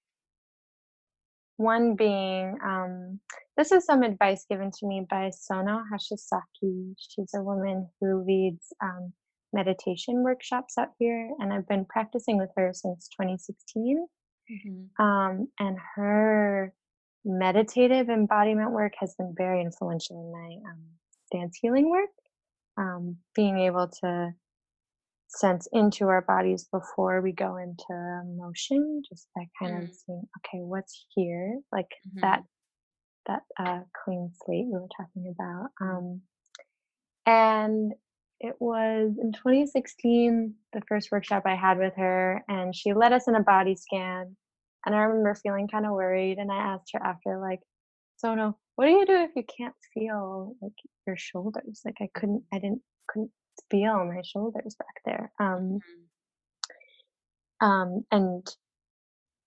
one being this is some advice given to me by Sono Hashisaki. She's a woman who leads meditation workshops out here, and I've been practicing with her since 2016. Mhm. And her meditative embodiment work has been very influential in my dance healing work. Being able to sense into our bodies before we go into motion, just by kind of Mm, seeing, okay, what's here, like that mhm, clean slate we were talking about. mm, And it was in 2016, the first workshop I had with her, and she led us in a body scan. And I remember feeling kind of worried, and I asked her after, like, "So, no, what do you do if you can't feel like your shoulders?" Like, I couldn't feel my shoulders back there. mhm, And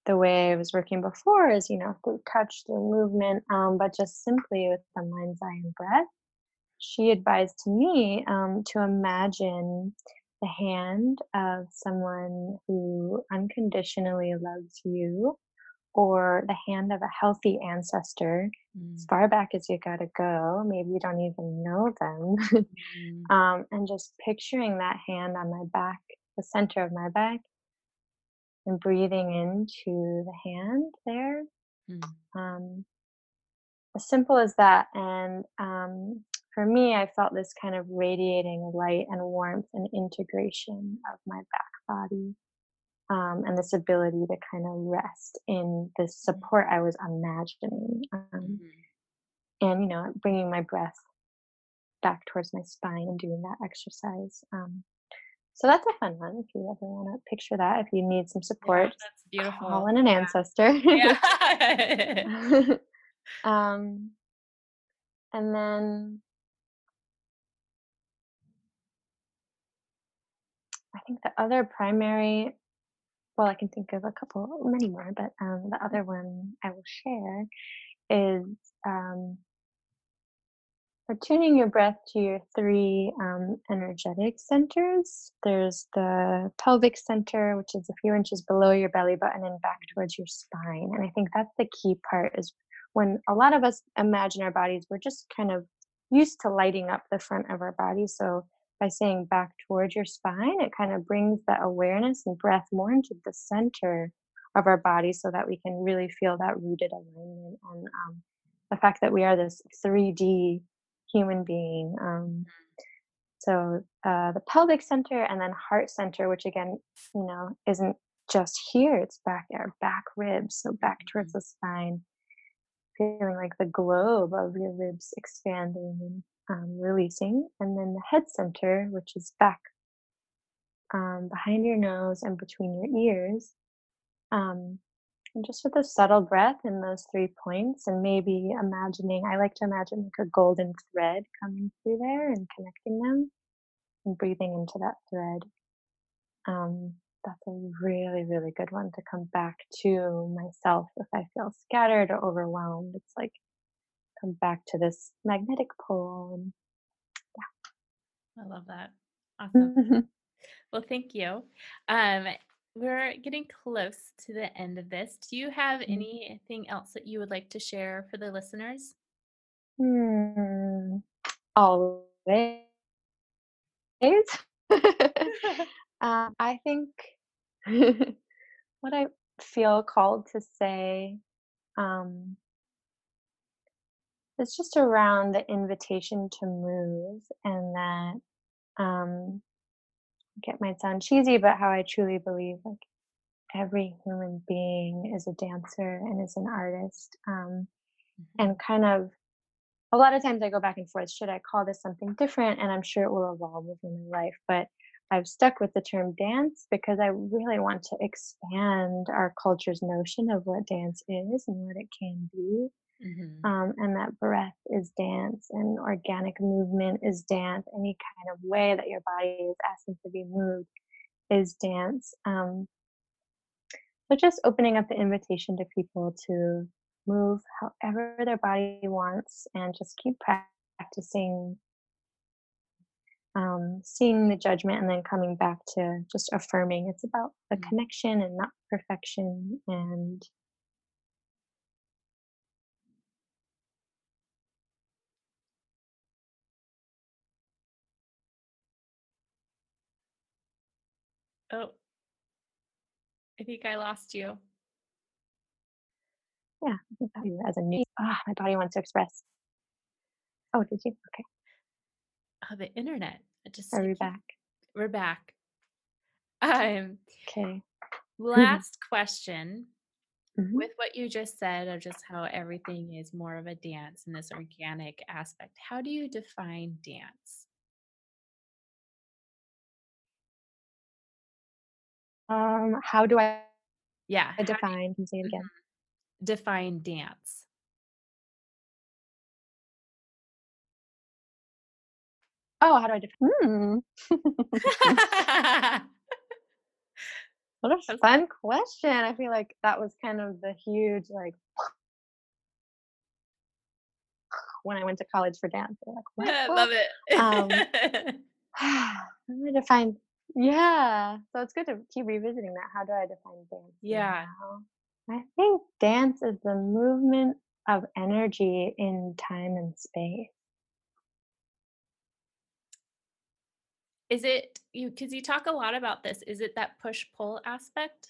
the way I was working before is, through touch, through movement, but just simply with the mind's eye and breath. She advised to me to imagine the hand of someone who unconditionally loves you, or the hand of a healthy ancestor as Mm. far back as you gotta go. Maybe you don't even know them. Mm. And just picturing that hand on my back, the center of my back, and breathing into the hand there. Mm. Um, as simple as that. And for me, I felt this kind of radiating light and warmth and integration of my back body, and this ability to kind of rest in this support I was imagining. Mhm. And, bringing my breath back towards my spine and doing that exercise. So that's a fun one if you ever want to picture that. If you need some Yeah, support, just that's call beautiful. in an ancestor. Yeah. um, and then I think the other primary, well, I can think of a couple, many more, but the other one I will share is um, attuning your breath to your three energetic centers. There's the pelvic center, which is a few inches below your belly button and back towards your spine. And I think that's the key part is when a lot of us imagine our bodies, we're just kind of used to lighting up the front of our body. So by saying back towards your spine, it kind of brings that awareness and breath more into the center of our body so that we can really feel that rooted alignment and the fact that we are this 3D human being. So the pelvic center and then heart center, which again, isn't just here, it's back at our back ribs. So back towards Mhm. the spine, feeling like the globe of your ribs expanding and releasing. And then the head center, which is back behind your nose and between your ears. Um, and just with a subtle breath in those 3 points, and maybe imagining, I like to imagine like a golden thread coming through there and connecting them and breathing into that thread. That's a really, really good one to come back to myself if I feel scattered or overwhelmed. It's like come back to this magnetic pole. And I love that. Awesome. yeah. Well, thank you. Um, we're getting close to the end of this. Do you have anything else that you would like to share for the listeners? Hmm. Always. I think what I feel called to say um, is just around the invitation to move, and that it might sound cheesy, but how I truly believe like every human being is a dancer and is an artist, Mhm. and kind of a lot of times I go back and forth. Should I call this something different? And I'm sure it will evolve within my life, but I've stuck with the term dance because I really want to expand our culture's notion of what dance is and what it can be. Mhm. And that breath is dance and organic movement is dance. Any kind of way that your body is asking to be moved is dance. So just opening up the invitation to people to move however their body wants and just keep practicing, seeing the judgment and then coming back to just affirming it's about the Mm. connection and not perfection. And Oh, I think I lost you. yeah, I think that as a new, my body wants to express. Oh, did you? Okay. Oh, the internet. Are It we keeps. back? We're back. Um, Okay. Last question. Mhm. With what you just said of just how everything is more of a dance and this organic aspect, how do you define dance? How do I Yeah, how do define? Can you say it you again? define dance? Oh, how do I define? What a fun question. I feel like that was kind of the huge, like, when I went to college for dance. They're like, what? I What? love it. How do I define? Yeah. So it's good to keep revisiting that. How do I define dance Yeah. now? I think dance is the movement of energy in time and space. Is it you, because you talk a lot about this, is it that push-pull aspect?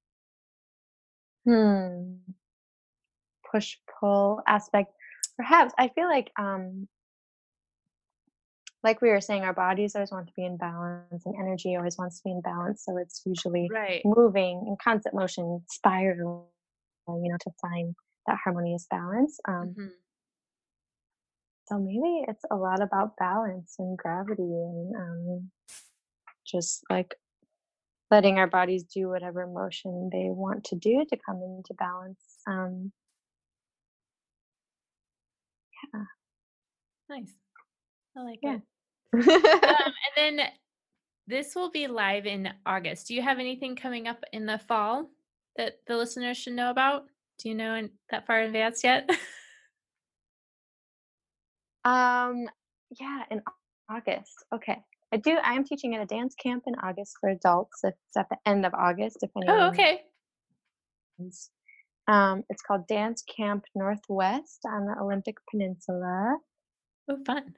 Hmm. Push pull aspect. Perhaps I feel like we were saying, our bodies always want to be in balance and energy always wants to be in balance. So it's usually Right. moving in constant motion, spiraling, to find that harmonious balance. Mhm. So maybe it's a lot about balance and gravity and just like letting our bodies do whatever motion they want to do to come into balance. Yeah. Nice. I like Yeah. it. And then this will be live in August. Do you have anything coming up in the fall that the listeners should know about? Do you know that far in advance yet? Um, yeah, in August. Okay. I am teaching at a dance camp in August for adults. It's at the end of August, if Oh, anyone okay. knows. It's called Dance Camp Northwest on the Olympic Peninsula. Oh, fun.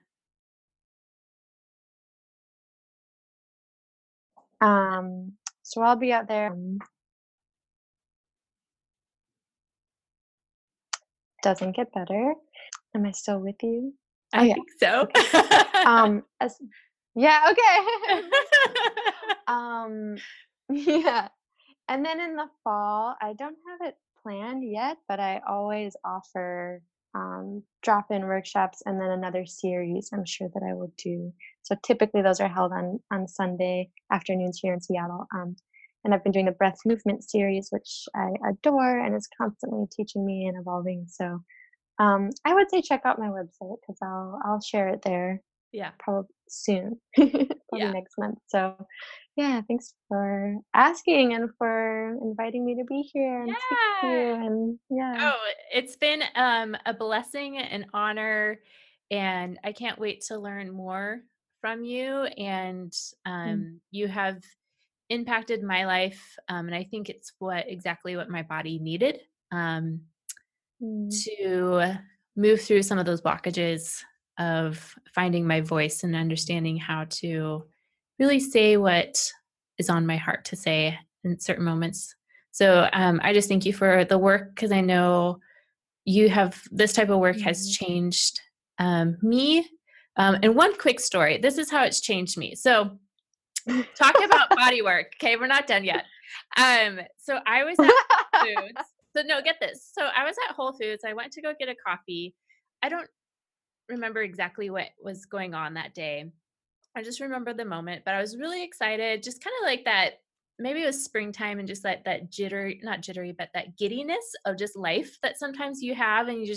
So I'll be out there. Doesn't get better. Am I still with you? Oh I yeah. think so. Okay. Yeah, okay. Yeah. And then in the fall, I don't have it planned yet, but I always offer drop-in workshops and then another series I'm sure that I will do. So typically those are held on Sunday afternoons here in Seattle. And I've been doing the breath movement series, which I adore and is constantly teaching me and evolving. So I would say check out my website because I'll share it there Yeah. probably soon, probably Yeah. next month. So, yeah, thanks for asking and for inviting me to be here and speak to you. And yeah, Oh, it's been a blessing and honor, and I can't wait to learn more from you. And mm, you have impacted my life, and I think it's exactly what my body needed, mm, to move through some of those blockages of finding my voice and understanding how to really say what is on my heart to say in certain moments. So I just thank you for the work, because I know you have this type of work has mm. changed me. And one quick story. This is how it's changed me. So talk about body work. Okay, we're not done yet. So I was at Whole Foods. So no, get this. So I was at Whole Foods. I went to go get a coffee. I don't remember exactly what was going on that day. I just remember the moment, but I was really excited, just kind of like that. Maybe it was springtime and just like that jittery, not jittery, but that giddiness of just life that sometimes you have. And you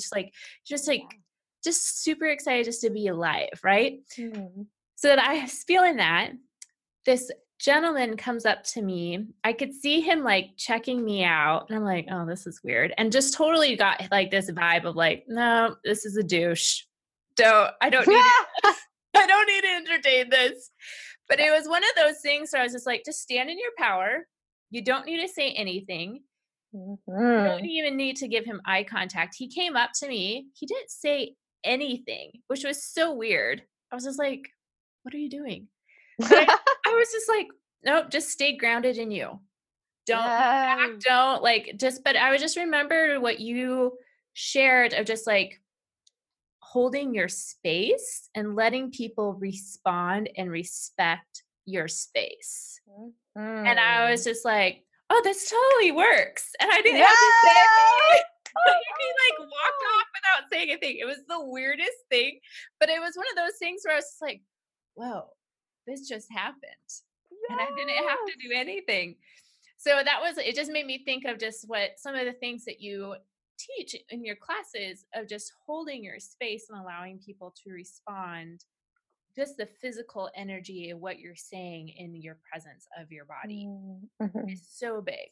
just super excited just to be alive. Right. Mm. So that I was feeling that. This gentleman comes up to me. I could see him like checking me out. And I'm like, oh, this is weird. And just totally got like this vibe of like, no, this is a douche. I don't need to, I don't need to entertain this. But it was one of those things where I was just like, just stand in your power. You don't need to say anything. You don't Mhm. even need to give him eye contact. He came up to me. He didn't say anything, which was so weird. I was just like, what are you doing? But I was just like, nope, just stay grounded in you. Don't look back, Yes. don't like just but I would just remember what you shared of just like holding your space and letting people respond and respect your space. And I was Mhm. just like, oh, this totally works. And I didn't have to say Yeah. anything. He like walked off without saying anything. It was the weirdest thing. But it was one of those things where I was just like, whoa, this just happened. And I didn't have to do Yes. anything. So it just made me think of just what some of the things that you teach in your classes of just holding your space and allowing people to respond just the physical energy of what you're saying in your presence of your body is so big.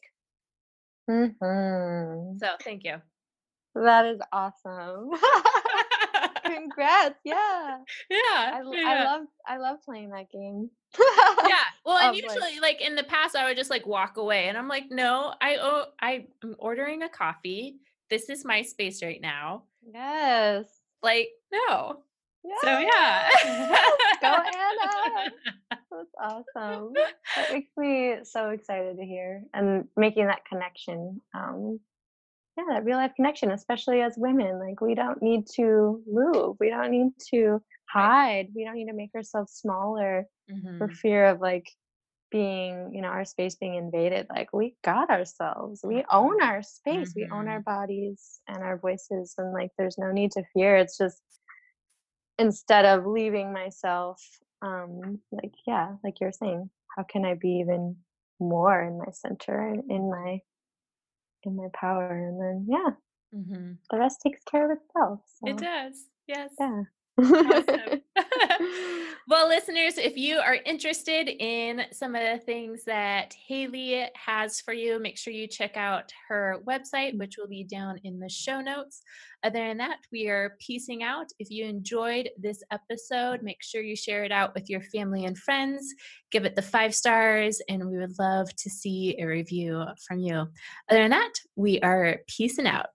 So thank you. That is awesome. Congrats. Yeah. I love playing that game. Yeah. Well, and usually like in the past I would just like walk away and I'm like, no, I'm ordering a coffee. This is my space right now. Yes. Like, no. Yes. So yeah. Go Anna. That's awesome. That makes me so excited to hear and making that connection. That real life connection, especially as women. Like, we don't need to move. We don't need to hide. We don't need to make ourselves smaller for fear of like being, our space being invaded. Like, we got ourselves. We own our space. We own our bodies and our voices. And like, there's no need to fear. It's just instead of leaving myself, like you're saying, how can I be even more in my center and in my power? And then the rest takes care of itself. So. It does. Yes. Yeah. Awesome. Well, listeners, if you are interested in some of the things that Haley has for you, make sure you check out her website, which will be down in the show notes. Other than that, we are peacing out. If you enjoyed this episode, make sure you share it out with your family and friends. Give it the 5 stars, and we would love to see a review from you. Other than that, we are peacing out.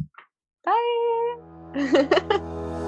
Bye.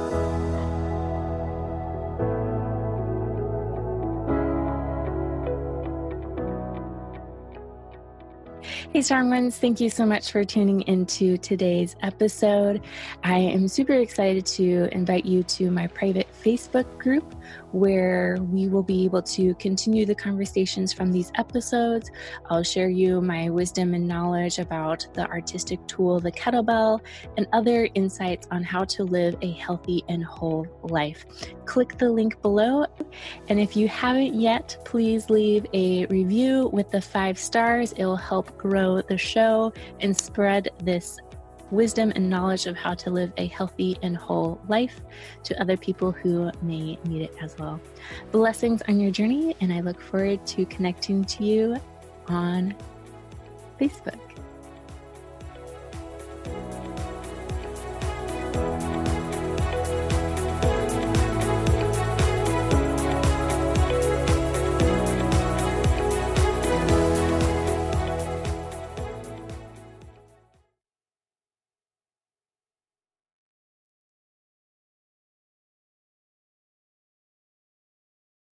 Hey, Strong Ones, thank you so much for tuning into today's episode. I am super excited to invite you to my private Facebook group where we will be able to continue the conversations from these episodes. I'll share you my wisdom and knowledge about the artistic tool, the kettlebell, and other insights on how to live a healthy and whole life. Click the link below. And if you haven't yet, please leave a review with the 5 stars. It will help grow the show and spread this wisdom and knowledge of how to live a healthy and whole life to other people who may need it as well. Blessings on your journey, and I look forward to connecting to you on Facebook.